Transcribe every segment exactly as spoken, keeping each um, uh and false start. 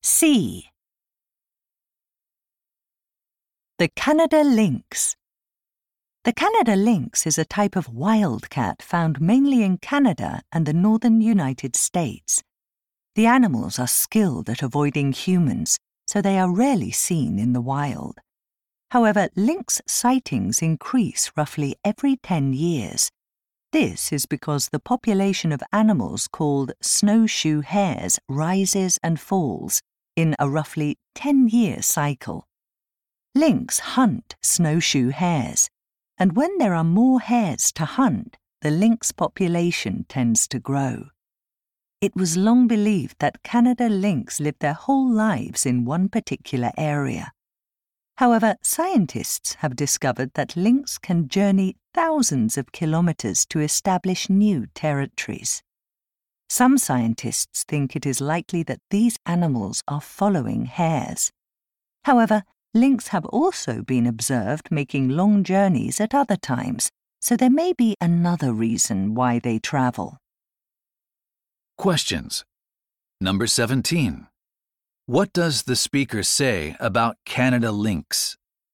C. The Canada lynx. The Canada lynx is a type of wildcat found mainly in Canada and the northern United States. The animals are skilled at avoiding humans, so they are rarely seen in the wild. However, lynx sightings increase roughly every ten years. This is because the population of animals called snowshoe hares rises and falls in a roughly ten-year cycle. Lynx hunt snowshoe hares, and when there are more hares to hunt, the lynx population tends to grow. It was long believed that Canada lynx lived their whole lives in one particular area. However, scientists have discovered that lynx can journey thousands of kilometers to establish new territories. Some scientists think it is likely that these animals are following hares. However, lynx have also been observed making long journeys at other times, so there may be another reason why they travel. Questions. Number seventeen. What does the speaker say about Canada lynx?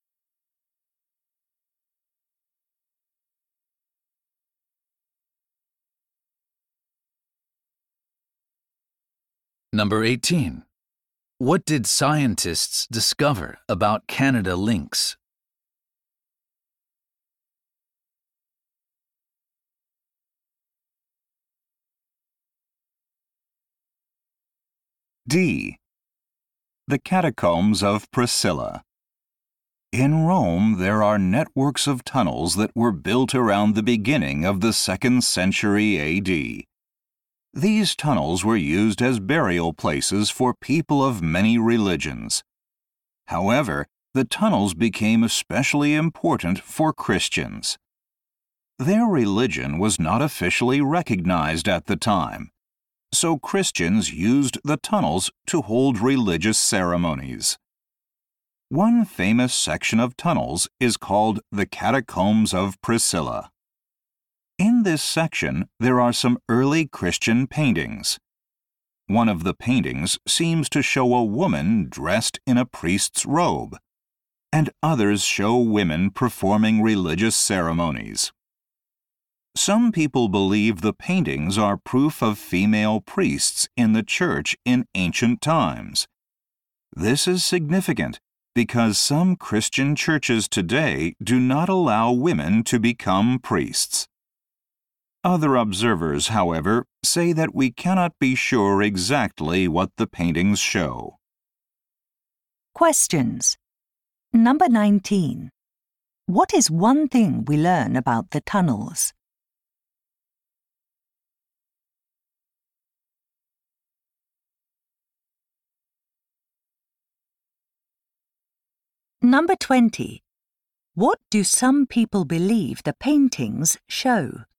Number eighteen. What did scientists discover about Canada lynx? D. The Catacombs of Priscilla. In Rome, there are networks of tunnels that were built around the beginning of the second century A D. These tunnels were used as burial places for people of many religions. However, the tunnels became especially important for Christians. Their religion was not officially recognized at the time, so Christians used the tunnels to hold religious ceremonies. One famous section of tunnels is called the Catacombs of Priscilla. In this section, there are some early Christian paintings. One of the paintings seems to show a woman dressed in a priest's robe, and others show women performing religious ceremonies. Some people believe the paintings are proof of female priests in the church in ancient times. This is significant because some Christian churches today do not allow women to become priests. Other observers, however, say that we cannot be sure exactly what the paintings show. Questions. Number nineteen. What is one thing we learn about the tunnels? Number twenty. What do some people believe the paintings show?